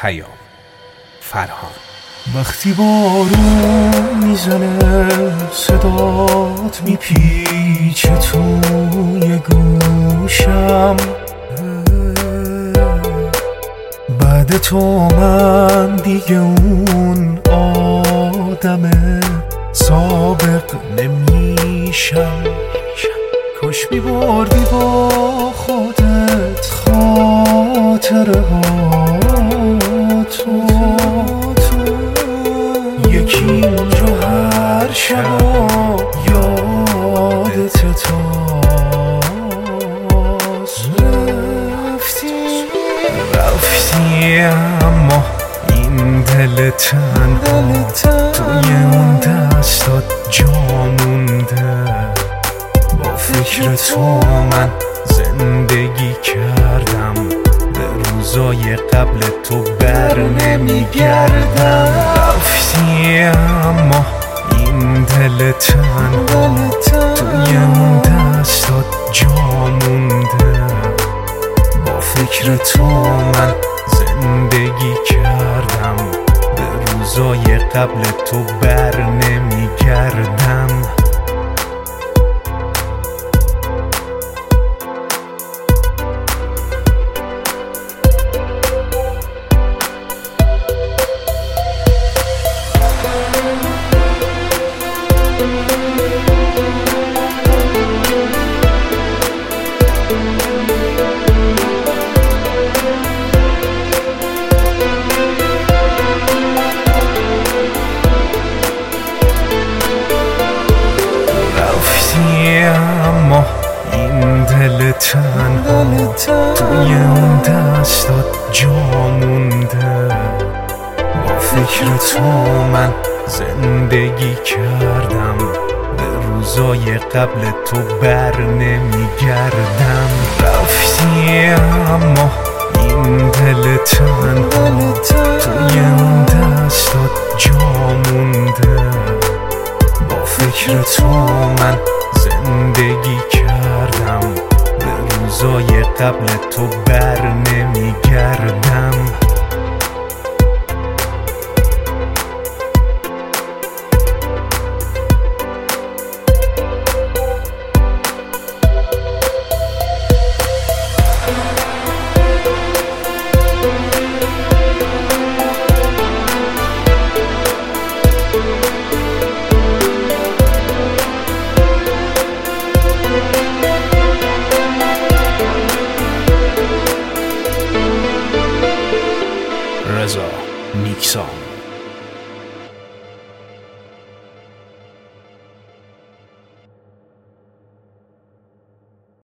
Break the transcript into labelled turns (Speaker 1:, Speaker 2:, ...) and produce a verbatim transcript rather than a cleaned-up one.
Speaker 1: پیام فرهان.
Speaker 2: وقتی بارون میزنه صدات میپیچه توی گوشم، بعد تو من دیگه اون آدم سابق نمیشم. کاش میبردی با خودت خاطره ها تو، یکی اونجا هر شبا یادت تاست. رفتی رفتی اما این دل تنها توی اون دستات جا مونده. با فکر تو من زندگی کردم، به روزای قبل تو بر نمیگردم. رفتی اما این دل تنها توی اون دستات جا مونده. با فکر تو من زندگی کردم، به روزای قبل تو بر نمیگردم. اما این دل تنها توی اون دستات جا مونده. با فکر تو من زندگی کردم، به روزای قبل تو بر نمیگردم. رفتی اما این دل تنها توی اون دستات جا مونده. با فکر تو من زندگی کردم، به روزای قبل تو بر نمیگردم.
Speaker 1: رضا نیکسان.